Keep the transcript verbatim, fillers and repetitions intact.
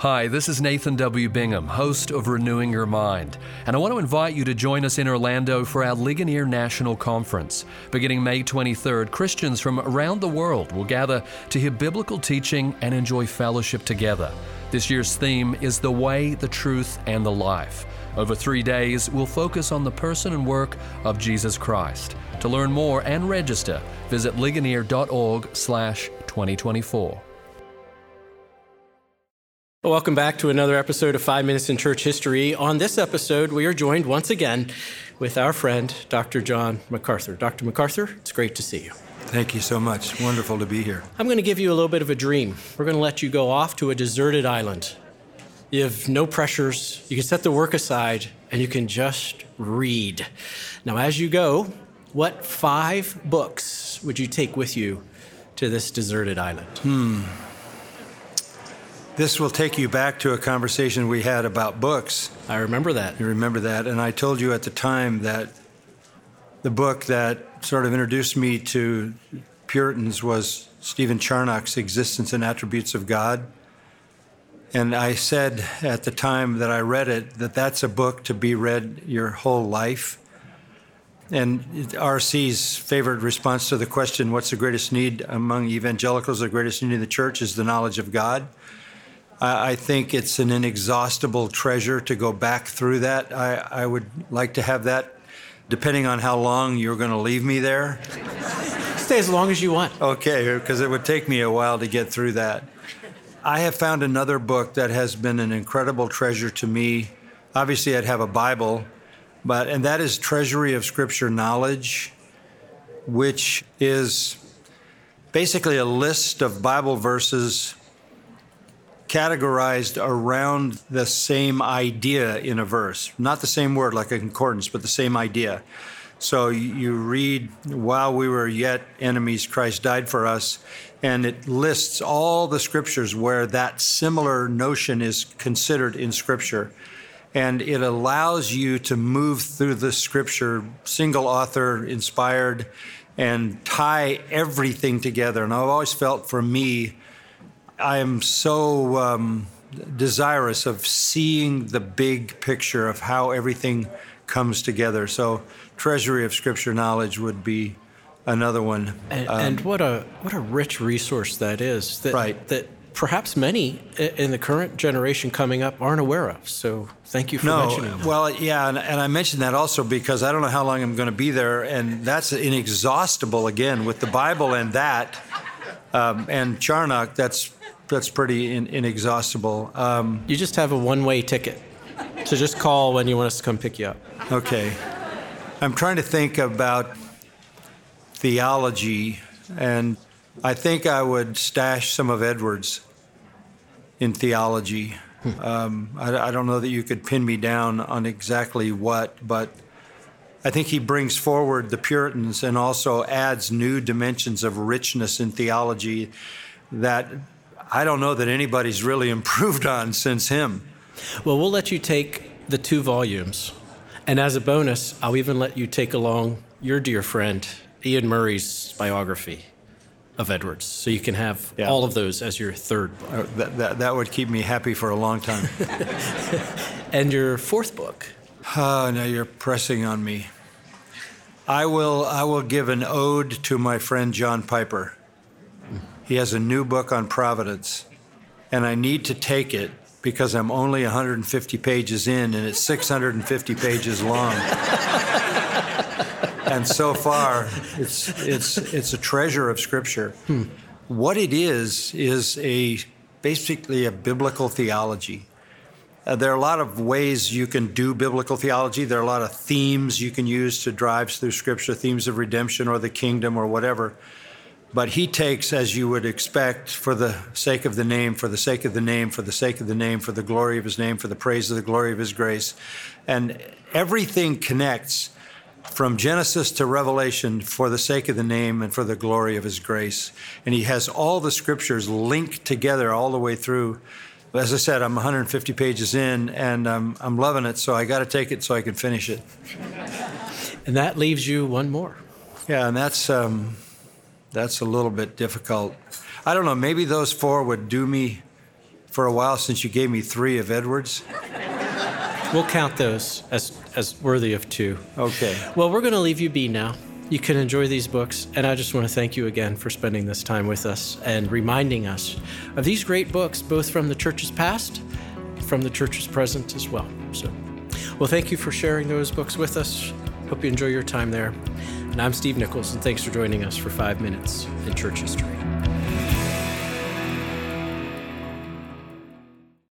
Hi, this is Nathan W. Bingham, host of Renewing Your Mind, and I want to invite you to join us in Orlando for our Ligonier National Conference. Beginning May twenty-third, Christians from around the world will gather to hear biblical teaching and enjoy fellowship together. This year's theme is The Way, the Truth, and the Life. Over three days, we'll focus on the person and work of Jesus Christ. To learn more and register, visit ligonier.org slash 2024. Welcome back to another episode of Five Minutes in Church History. On this episode, we are joined once again with our friend, Doctor John MacArthur. Doctor MacArthur, it's great to see you. Thank you so much. Wonderful to be here. I'm going to give you a little bit of a dream. We're going to let you go off to a deserted island. You have no pressures. You can set the work aside, and you can just read. Now, as you go, what five books would you take with you to this deserted island? Hmm. This will take you back to a conversation we had about books. I remember that. You remember that. And I told you at the time that the book that sort of introduced me to Puritans was Stephen Charnock's Existence and Attributes of God. And I said at the time that I read it that that's a book to be read your whole life. And R C's favorite response to the question, what's the greatest need among evangelicals, the greatest need in the church, is the knowledge of God. I think it's an inexhaustible treasure to go back through that. I, I would like to have that, depending on how long you're going to leave me there. Stay as long as you want. Okay, because it would take me a while to get through that. I have found another book that has been an incredible treasure to me. Obviously, I'd have a Bible, but and that is Treasury of Scripture Knowledge, which is basically a list of Bible verses categorized around the same idea in a verse. Not the same word like a concordance, but the same idea. So you read, while we were yet enemies, Christ died for us, and it lists all the scriptures where that similar notion is considered in Scripture. And it allows you to move through the Scripture, single author inspired, and tie everything together. And I've always felt, for me, I am so um, desirous of seeing the big picture of how everything comes together. So Treasury of Scripture Knowledge would be another one. And, um, and what a what a rich resource that is. That, right. That perhaps many in the current generation coming up aren't aware of. So thank you for no, mentioning that. Well, yeah, and, and I mentioned that also because I don't know how long I'm going to be there, and that's inexhaustible again with the Bible and that. Um, and Charnock, that's that's pretty in, inexhaustible. Um, you just have a one-way ticket, so just call when you want us to come pick you up. Okay. I'm trying to think about theology, and I think I would stash some of Edwards in theology. Um, I, I don't know that you could pin me down on exactly what, but I think he brings forward the Puritans and also adds new dimensions of richness in theology that I don't know that anybody's really improved on since him. Well, we'll let you take the two volumes. And as a bonus, I'll even let you take along your dear friend, Ian Murray's biography of Edwards. So you can have yeah. all of those as your third book. Uh, that, that, that would keep me happy for a long time. And your fourth book? Oh, now you're pressing on me. I will I will give an ode to my friend John Piper. He has a new book on Providence, and I need to take it because I'm only one hundred fifty pages in, and it's six hundred fifty pages long. And so far, it's it's it's a treasure of Scripture. Hmm. What it is is a basically a biblical theology. Uh, there are a lot of ways you can do biblical theology. There are a lot of themes you can use to drive through Scripture, themes of redemption or the kingdom or whatever. But he takes, as you would expect, for the sake of the name, for the sake of the name, for the sake of the name, for the glory of his name, for the praise of the glory of his grace. And everything connects from Genesis to Revelation for the sake of the name and for the glory of his grace. And he has all the scriptures linked together all the way through. As I said, I'm one hundred fifty pages in, and um, I'm loving it, so I got to take it so I can finish it. And that leaves you one more. Yeah, and that's um, that's a little bit difficult. I don't know, maybe those four would do me for a while since you gave me three of Edwards. We'll count those as, as worthy of two. Okay. Well, we're going to leave you be now. You can enjoy these books, and I just want to thank you again for spending this time with us and reminding us of these great books, both from the church's past, from the church's present as well. So, well, thank you for sharing those books with us. Hope you enjoy your time there. And I'm Steve Nichols, and thanks for joining us for Five Minutes in Church History.